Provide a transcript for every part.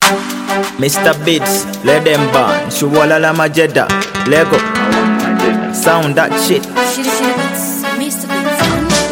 Mr. Beats, let them burn. Shuwala la majeda, Lego. Sound that shit. Mr. Beats.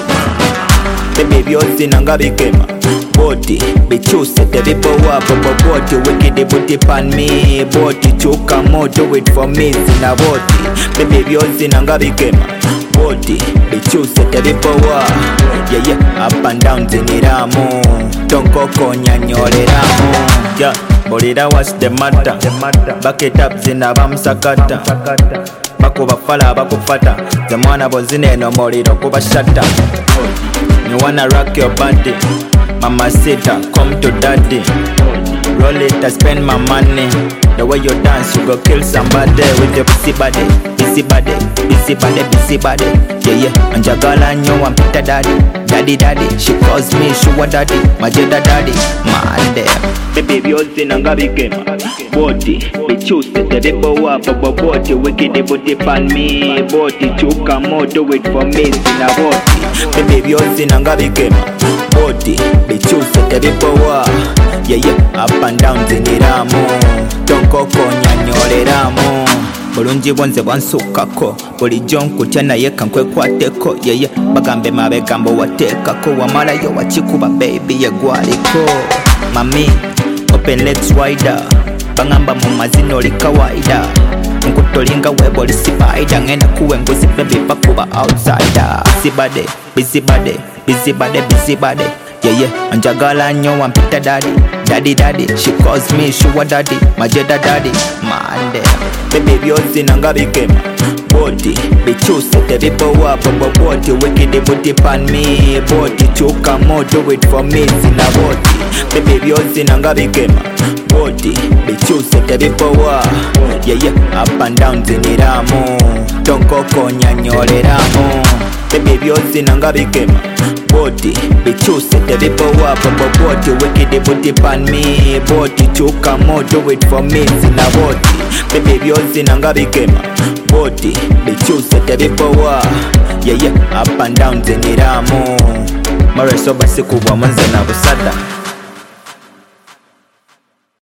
Baby yozi nanga bikema boti bichuse tebipowa popo boti wikidi booty pan me boti chuka mo do it for me zina boti baby yozi nanga bikema boti bichuse tebipowa yeah up and down ziniramo tonko konya nyoreramo yeah bolira what's the matter back it up zina bamsakata bakuba fala bakufata zamwana bozineno moliro kuba shata. You wanna rock your body, mama sita, come to daddy. Roll it, I spend my money. The way you dance, you go kill somebody with your busy body, busy body, busy body, busy body. Yeah, and Jagala nyo I'm Peter daddy, daddy. She calls me Shua daddy, Majeda daddy, man there. Baby, you're in a gabikema. Body, be choose the debo bobo body, wicked booty pan me, body, chuka mo, do it for me, zina body. Baby, you're in a gabikema. Body, be choose the debo yeah, up and down ziniramo, tonko konya nyoreramo. Bulungi bwonze bwansukako bulijjo nkutya naye kankwekwateko yeye bagambe mabegambo wateekako wamalayo wakikuba baby yegwaliko mami open legs wider bangamba mu mazina oli kawaida nkutolinga webo oli spider ngenda kuwe nguzi baby bakuba outsider busy body yeah anjagala nnyo wampita daddy she calls me Shua daddy Majeda daddy mande baby byozi nanga bikema body bichuse tebipowa bobo body wicked booty pan me body chuka mo do it for me zina body baby byozi nanga bikema body bichuse tebipowa yeah up and down ziniramo tonko konya nyoreramo baby byozi nanga bikema body bichuse tebipowa bobo body wicked booty pan me body chuka mo do it for me zina body baby byozi nanga bikema body bichuse tebipowa yeah up and down ziniramo mareso basi kubwa manze na busada.